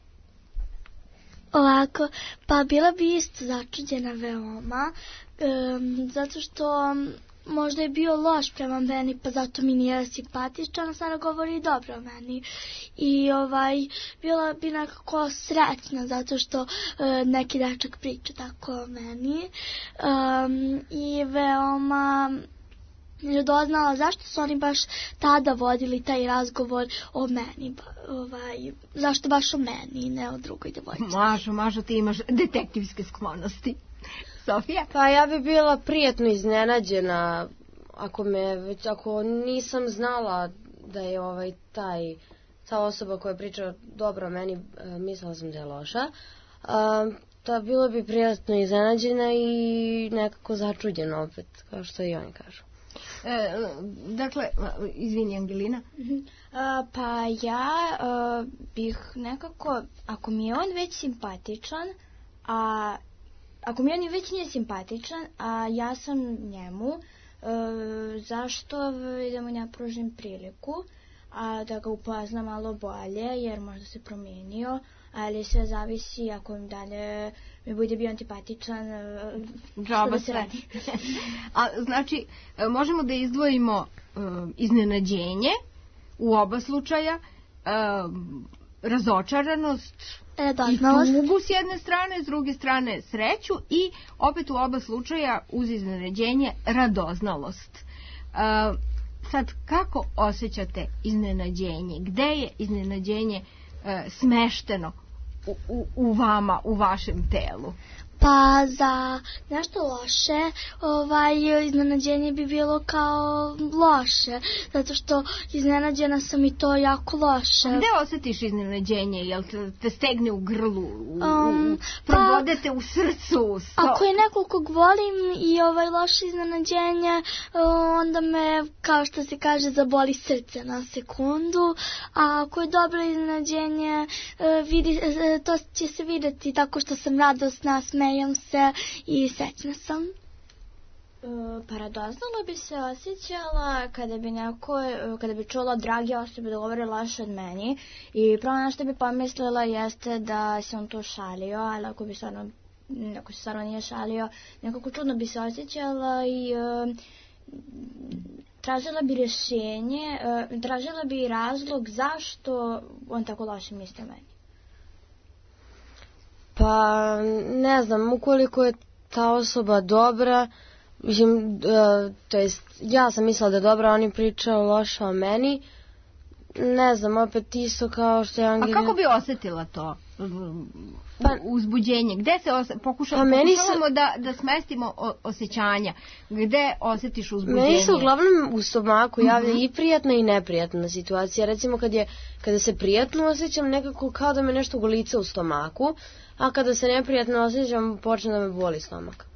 H: Ovako, pa bila bi isto začuđena veoma, um, zato što možda je bio loš prema meni, pa zato mi nije simpatičan, a sada govori dobro o meni. I ovaj, bila bi nekako srećna, zato što uh, neki dečak priča tako o meni. Um, I veoma je doznala zašto su oni baš tada vodili taj razgovor o meni, ovaj, zašto baš o meni, ne o drugoj devojci.
E: Mažo, Mažo, ti imaš detektivske sklonosti. Sofija?
D: Pa ja bi bila prijetno iznenađena ako me već, ako nisam znala da je ovaj taj ta osoba koja priča dobro o meni, mislila sam da je loša. A, ta bilo bi prijatno iznenađena i nekako začuđena opet, kao što i oni kažu.
E: E, dakle, izvini Angelina.
F: Uh, pa ja uh, bih nekako, ako mi je on već simpatičan, a ako mi on već nije simpatičan, a ja sam njemu, uh, zašto da mu ne pružim priliku, a da ga upoznam malo bolje, jer možda se promijenio, ali sve zavisi ako im dalje mi bude bio antipatičan,
E: Džaba
F: što da se
E: sve.
F: radi.
E: A, znači, možemo da izdvojimo um, iznenađenje u oba slučaja, um, razočaranost i tugu s jedne strane, s druge strane sreću i opet u oba slučaja uz iznenađenje radoznalost. Um, sad, kako osjećate iznenađenje? Gde je iznenađenje uh, smešteno u, u, u vama, u vašem telu?
H: Pa za nešto loše, ovaj, iznenađenje bi bilo kao loše, zato što iznenađena sam i to jako loše.
E: Gde osjetiš iznenađenje? Jel te, te stegne u grlu, u,
H: Um,
E: u, probodete pa, u srcu? So...
H: Ako je neko kog volim i ovaj loše iznenađenje, onda me, kao što se kaže, zaboli srce na sekundu, a ako je dobro iznenađenje, vidi, to će se vidjeti tako što sam radosna, smejem se i srećna sam.
F: Pa radoznalo bi se osjećala kada bi neko, kada bi čula drage osobe da govore loše od meni i prvo na što bi pomislila jeste da se on to šalio, ali ako bi stvarno, ako se stvarno nije šalio, nekako čudno bi se osjećala i uh, tražila bi rješenje, uh, tražila bi razlog zašto on tako loše misli o meni.
D: Pa ne znam, ukoliko je ta osoba dobra, mislim, uh, to jest, ja sam mislila da je dobra, oni pričaju loše o meni, ne znam, opet isto kao što je Angelina.
E: A kako bi osjetila to? pa, uzbuđenje? Gde se os, pokušamo, pa pokušavamo su... da, da smestimo o, osjećanja? Gde osjetiš uzbuđenje?
D: Meni se uglavnom u stomaku javlja uh-huh. i prijatna i neprijatna situacija. Recimo kad je, kada se prijatno osjećam, nekako kao da me nešto golica u stomaku, a kada se neprijatno osjećam, počne da me boli stomak.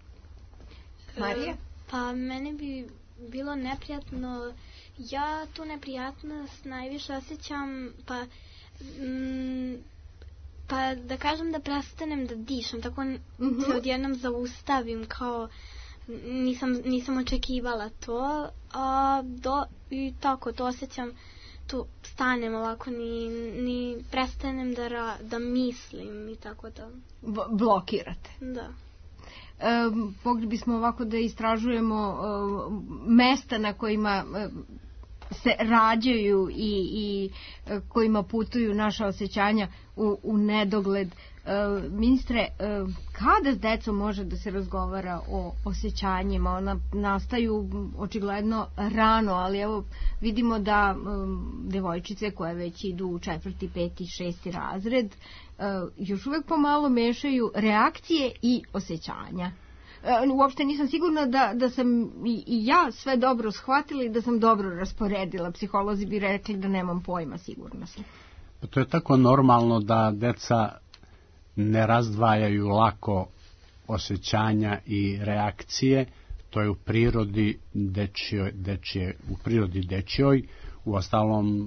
E: Marija?
G: Pa meni bi bilo neprijatno, ja tu neprijatnost najviše osjećam, pa mm, pa da kažem da prestanem da dišem, tako mm-hmm. se odjednom zaustavim, kao nisam, nisam očekivala to, a do, i tako to osjećam, tu stanem ovako, ni, ni prestanem da, ra, da mislim i tako da.
E: B- blokirate.
G: Da.
E: E, mogli bismo ovako da istražujemo e, mesta na kojima e, se rađaju i, i e, kojima putuju naša osjećanja u, u nedogled. E, ministre, e, kada s decom može da se razgovara o osjećanjima? Ona nastaju očigledno rano, ali evo vidimo da e, devojčice koje već idu u četvrti, peti, šesti razred e, još uvek pomalo mešaju reakcije i osjećanja. Uopšte nisam sigurna da, da sam i, i ja sve dobro shvatila i da sam dobro rasporedila. Psiholozi bi rekli da nemam pojma, sigurno sam.
J: To je tako normalno da deca ne razdvajaju lako osjećanja i reakcije. To je u prirodi dečjoj, dečje, u prirodi dečjoj. U ostalom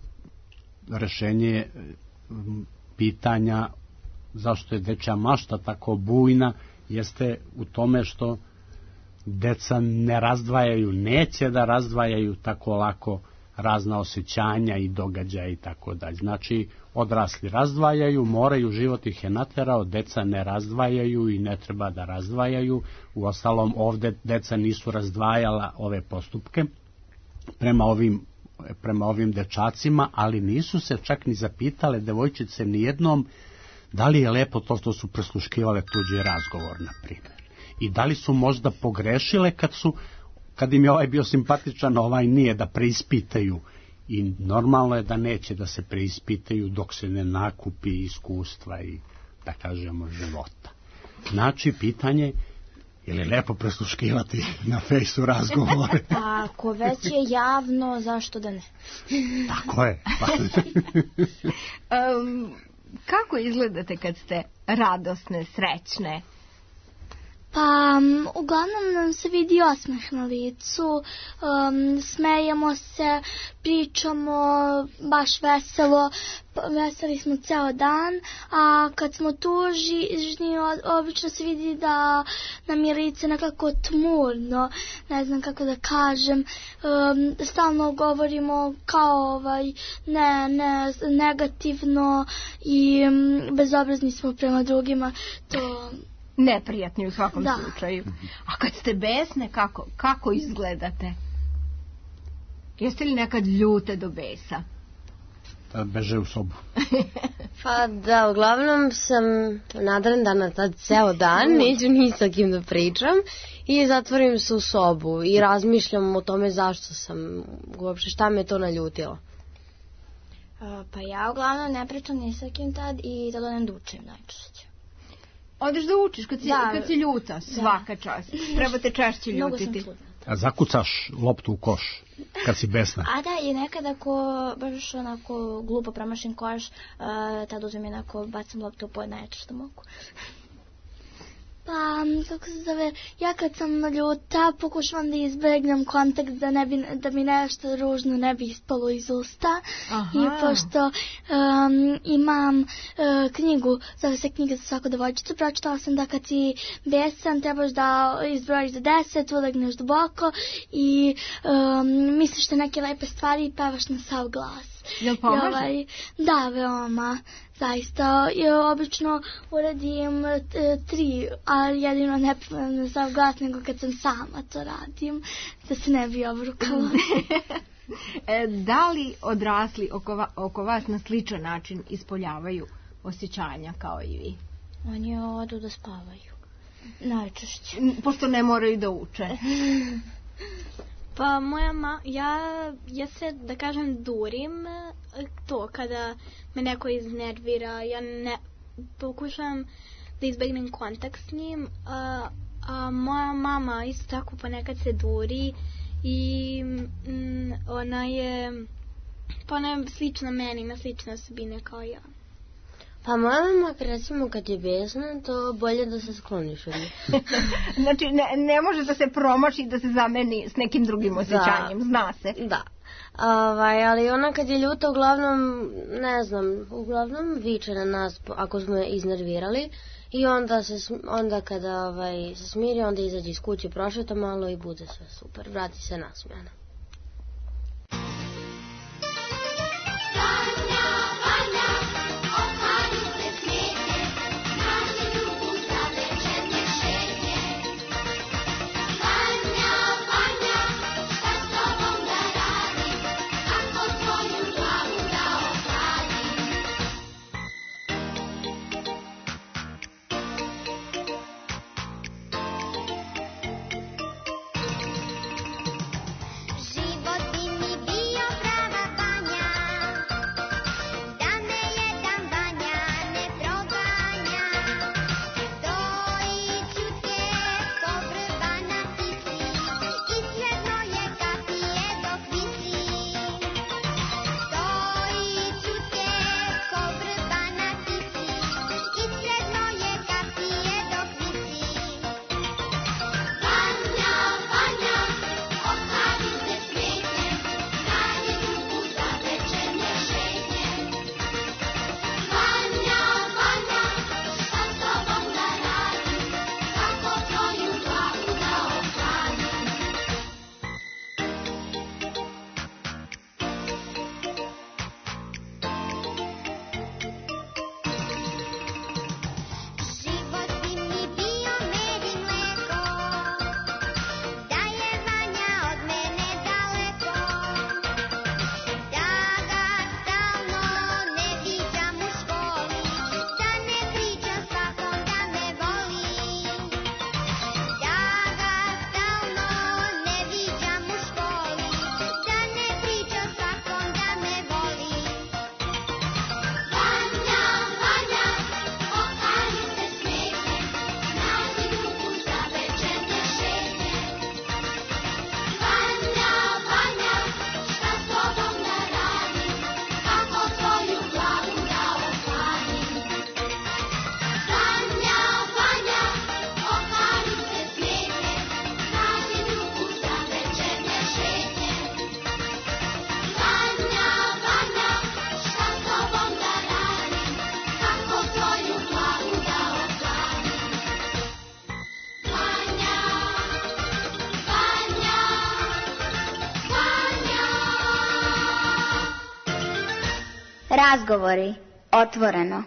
J: rešenje pitanja zašto je dečja mašta tako bujna jeste u tome što deca ne razdvajaju, neće da razdvajaju tako lako razna osjećanja i događaja i tako dalje. Znači, odrasli razdvajaju, moraju, život ih je naterao, deca ne razdvajaju i ne treba da razdvajaju. Uostalom, ovde deca nisu razdvajala ove postupke prema ovim, prema ovim dečacima, ali nisu se čak ni zapitale devojčice nijednom da li je lepo to što su presluškivale tuđi razgovor, na primjer. I da li su možda pogrešile kad su, kad im je ovaj bio simpatičan, ovaj nije, da preispitaju. I normalno je da neće da se preispitaju dok se ne nakupi iskustva i, da kažemo, života. Znači, pitanje, je li lepo presluškivati na fejsu razgovore?
F: Ako već je javno, zašto da ne?
J: Tako je.
E: um, Kako izgledate kad ste radosne, srećne?
H: Pa, uglavnom nam se vidi osmeh na licu, um, smejemo se, pričamo, baš veselo, veseli smo ceo dan, a kad smo tužni, obično se vidi da nam je lice nekako tmurno, ne znam kako da kažem, um, stalno govorimo kao ovaj, ne, ne, negativno i um, bezobrazni smo prema drugima, to...
E: Neprijatni u svakom
H: da.
E: slučaju. A kad ste besne, kako, kako izgledate? Jeste li nekad ljute do besa?
J: Da beže u sobu.
D: Pa da, uglavnom sam nadrendana tad ceo dan, neću ni sa kim da pričam i zatvorim se u sobu i razmišljam o tome zašto sam, uopšte šta me to naljutilo.
F: Pa ja uglavnom ne pričam ni sa kim tad i da odem da učim najčešće.
E: Odeš da učiš kad si, da, kad si ljuta, svaka da. Čast. Trebate češće ljutiti.
J: A zakucaš loptu u koš kad si besna?
F: A da, i nekad ako baš onako glupo promašim koš, uh, tad uzmem jednako, bacam loptu u pod najjače što mogu.
H: Pa, kako se zove, ja kad sam ljuta pokušavam da izbegnem kontakt da, ne bi, da mi nešto ružno ne bi ispalo iz usta. Aha. I pošto um, imam uh, knjigu, zove se knjiga za svaku devojčicu, pročitala sam da kad si besan trebaš da izbrojiš za deset, ulegneš duboko i um, misliš te neke lepe stvari i pevaš na sav glas.
E: Jel pomaže?
H: Ovaj, da, veoma. Zaista, ja obično uradim e, tri, ali jedino ne pevam na sav glas, nego kad sam sama to radim, da se ne bi obrukala.
E: e, da li odrasli oko, va, oko vas na sličan način ispoljavaju osjećanja kao i vi?
F: Oni odu da spavaju. Najčešće.
E: Pošto ne moraju da uče.
G: Pa moja ma, ja, ja se, da kažem, durim e, to kada me neko iznervira, ja ne, pokušavam da izbegnem kontakt s njim, a, a moja mama isto tako ponekad se duri i mm, ona je, pa ona je slična meni, ima slične osobine kao ja.
D: Pa moja mama, recimo, kad je besna, to bolje da se skloniš od nje.
E: Znači, ne, ne može da se promaši da se zameni s nekim drugim osjećanjem, da. Zna se.
D: Da. Ovaj, ali ona kad je ljuta, uglavnom, ne znam, uglavnom viče na nas ako smo je iznervirali i onda, se, onda kada ovaj, se smiri, onda izađe iz kuće, prošeta malo i bude sve super, vrati se nasmijana.
C: Razgovori. Otvoreno.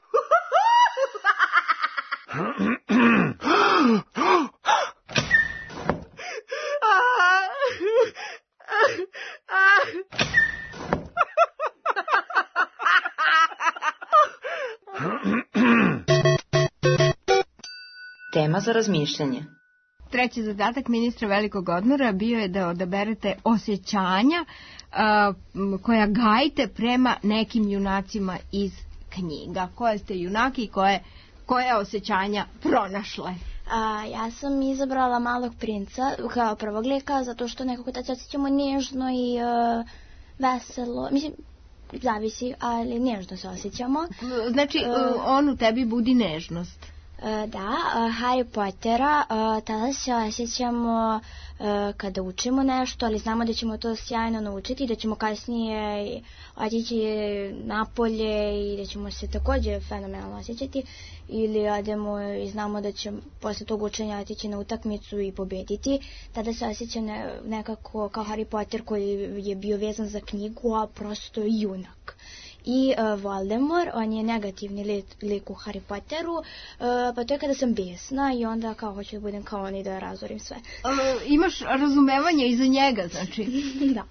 I: Tema za razmišljanje.
E: Treći zadatak ministra velikog odmora bio je da odaberete osjećanja a, koja gajite prema nekim junacima iz knjiga. Koje ste junaki i koje, koje osjećanja pronašle?
F: A, ja sam izabrala Malog princa kao prvog lika, zato što nekako da se osjećamo nježno i uh, veselo. Mislim, zavisi, ali nježno se osjećamo.
E: Znači, uh, on u tebi budi nežnost.
F: Da, Harry Pottera, tada se osjećamo kada učimo nešto, ali znamo da ćemo to sjajno naučiti, da ćemo kasnije otići napolje i da ćemo se također fenomenalno osjećati, ili odemo i znamo da ćemo posle tog učenja otići na utakmicu i pobediti. Tada se osjeća ne, nekako kao Harry Potter koji je bio vezan za knjigu, a prosto junak. I uh, Voldemort, on je negativni lik, lik u Harry Potteru, uh, pa to je kada sam besna i onda kao hoću da budem kao on i da razorim sve.
E: Uh, imaš razumevanje i za njega, znači?
F: Da.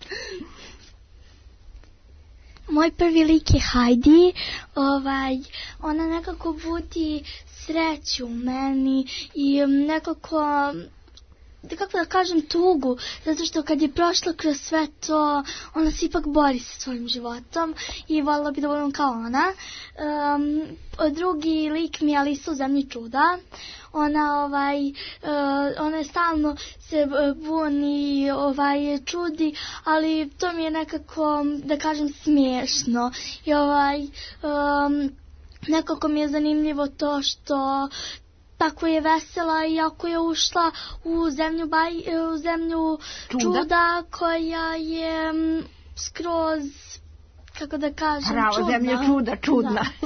H: Moj prvi lik je Heidi, ovaj, ona nekako budi sreću u meni i nekako da kako da kažem, tugu, zato što kad je prošla kroz sve to, ona se ipak bori sa svojim životom i voljela bi da budem kao ona. Um, drugi lik mi je Alisa u Zemlji čuda. Ona ovaj uh, ona je stalno se buni, ovaj čudi, ali to mi je nekako, da kažem, smiješno. I ovaj um, nekako mi je zanimljivo to što tako je vesela, iako je ušla u zemlju, baj, u zemlju čuda. čuda koja je m, skroz, kako da kažem,
E: Pravo,
H: čudna.
E: zemlja čuda, čudna.
H: Da.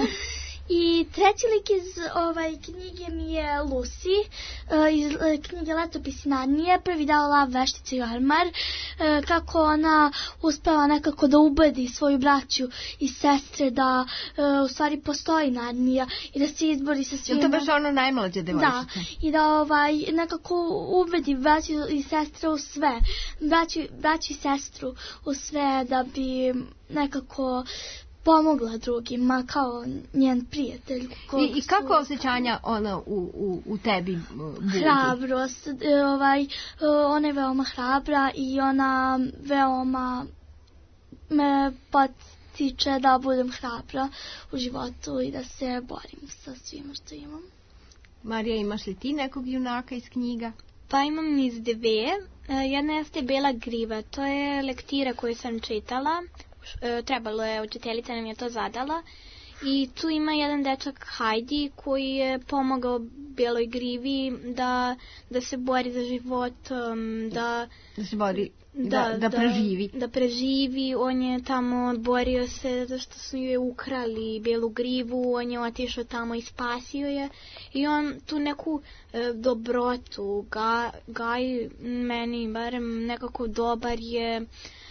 H: I treći lik iz ovaj, knjige mi je Lucy, uh, iz uh, knjige Letopisi Narnije, prvi dao Lav, Veštica i Ormar, uh, kako ona uspela nekako da ubedi svoju braću i sestre da uh, u stvari postoji Narnija i da se izbori sa svima.
E: Je to baš ono najmlađe devojčice?
H: Da, i da ovaj, nekako ubedi braću i sestre u sve, braću, braću i sestru u sve da bi nekako pomogla drugima kao njen prijatelj.
E: I, I kako su... osjećanja ona u, u, u tebi budi?
H: Hrabrost. Ovaj, ona je veoma hrabra i ona veoma me potiče da budem hrabra u životu i da se borim sa svima što imam.
E: Marija, imaš li ti nekog junaka iz knjiga?
G: Pa imam iz dve. Jedna jeste Bela griva. To je lektira koju sam čitala. Trebalo je, učiteljica nam je to zadala i tu ima jedan dečak Hajdi koji je pomogao Beloj grivi da, da se bori za život, da,
E: da se bori, da, da, da preživi.
G: Da, da preživi, on je tamo borio se zato što su je ukrali Belu grivu, on je otišao tamo i spasio je i on tu neku e, dobrotu ga, gaji, meni barem nekako dobar je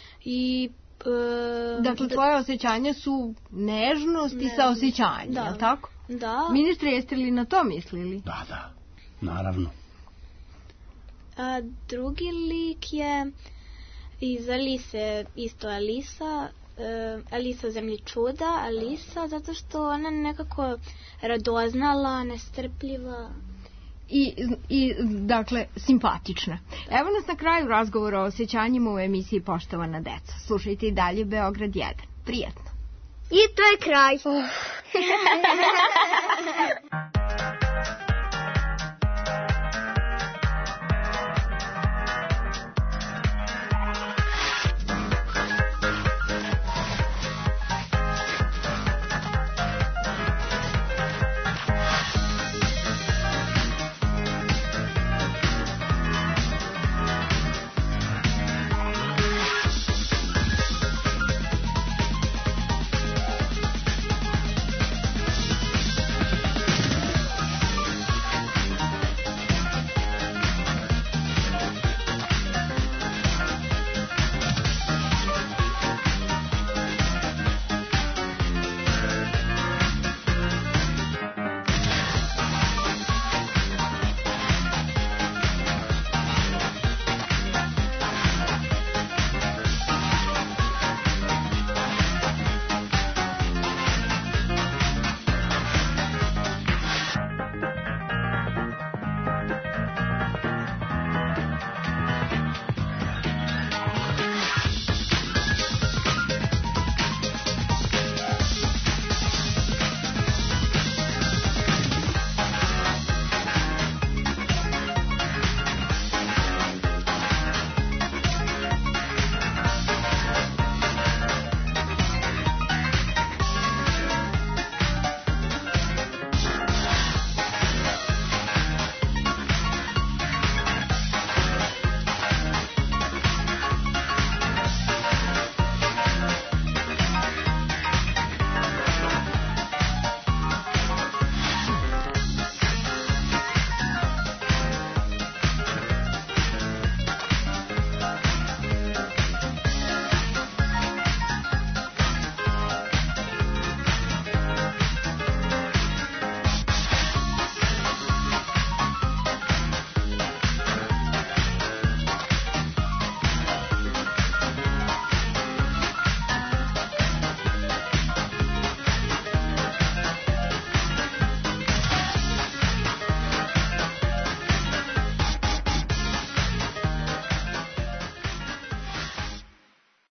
G: i
E: dakle, tvoje osjećanja su nežnost i saosjećanje,
G: da.
E: Je li tako?
G: Da.
E: Ministre, jeste li na to mislili?
J: Da, da, naravno.
G: A drugi lik je iz Alise, isto Alisa, uh, Alisa u Zemlji čuda, Alisa, zato što ona nekako radoznala, nestrpljiva.
E: I, i, dakle, simpatična. Evo nas na kraju razgovora o osjećanjima u emisiji Poštovana deca. Slušajte i dalje Beograd jedan. Prijatno.
C: I to je kraj.